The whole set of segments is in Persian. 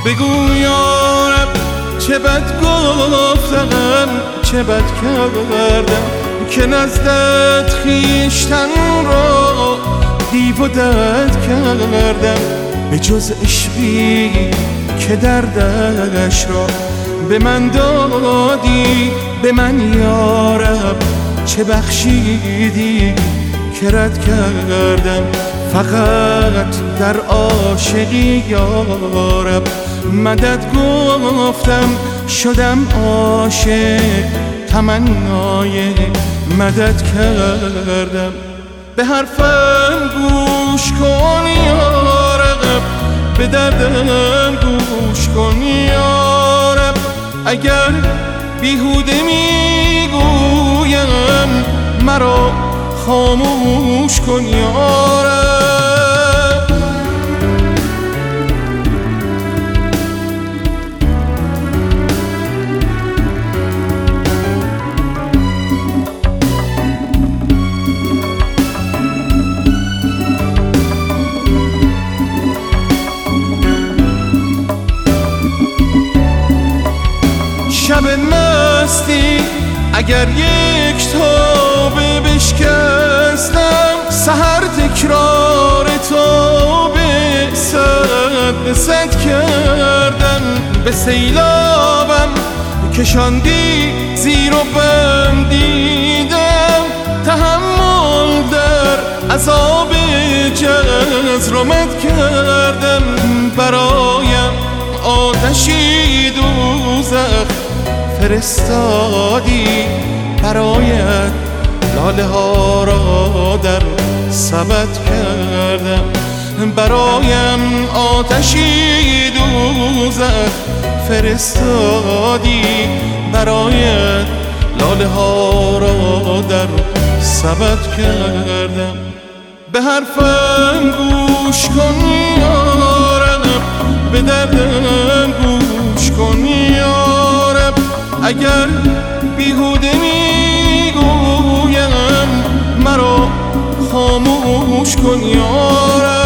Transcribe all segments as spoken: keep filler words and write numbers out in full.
بگو یارب چه بد گفتم چه بد کردم که نزدت خویشتن را دیودت کردم. به جز عشقی که دردش را به من دادی به من یارب چه بخشیدی که رد کردم. فقط در عاشقی یارب مدد گفتم شدم عاشق تمنای مدد کردم. به حرفم گوش کن یارب به دردم گوش کن یارب اگر بیهوده میگویم مرا خاموش کن یارب. شب مستی اگر یک تابه بشکستم سحر تکرار تو به صد به صد کردم. به سیلابم کشاندی زیر و بم دیدم تحمل در عذاب جزرمت کردم. برایم آتشی دوزخ فرستادی برایت لاله ها را در سبد کردم. برایم آتشی دوزخ فرستادی برایت لاله ها را در سبد کردم. به حرفم گوش کن یارب به دردم گوش کن یارب اگر بیهوده میگویم مرا خاموش کن یارب.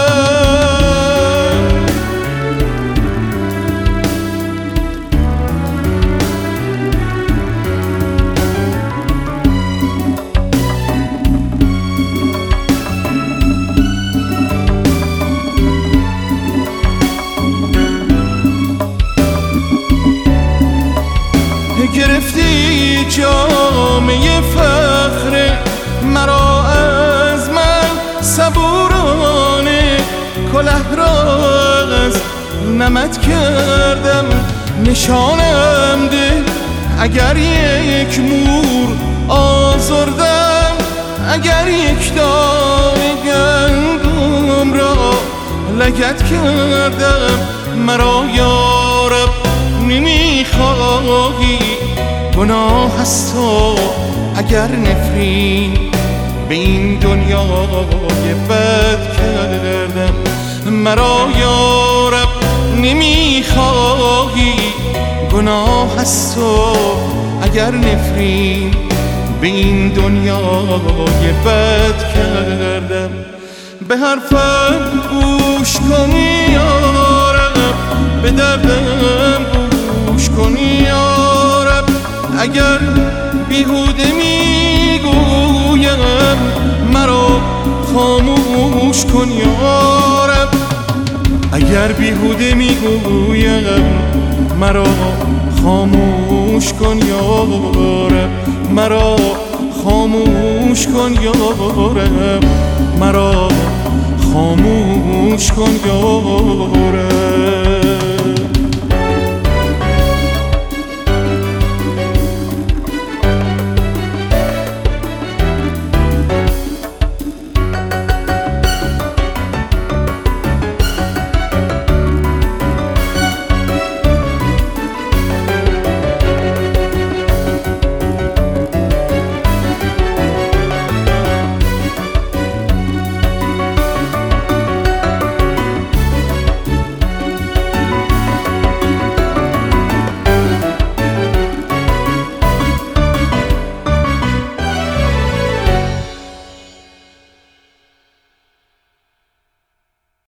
گرفتی جامعه فخر مرا از من صبورانه کلاه را از نمد کردم. نشانم ده اگر یک مور آزردم اگر یک دانه گندم را لگد کردم. مرا یارب نمیخواهی گناه است و اگر نفرین به این دنیای بد کردم. مرا یارب نمیخواهی گناه است و اگر نفرین به این دنیای بد کردم. به حرفم گوش کن یارب به دردم گوش کن یارب اگر بیهوده میگویم مرا خاموش کن یارب اگر بیهوده میگویم مرا خاموش کن یارب مرا خاموش کن یارب مرا خاموش کن یارب.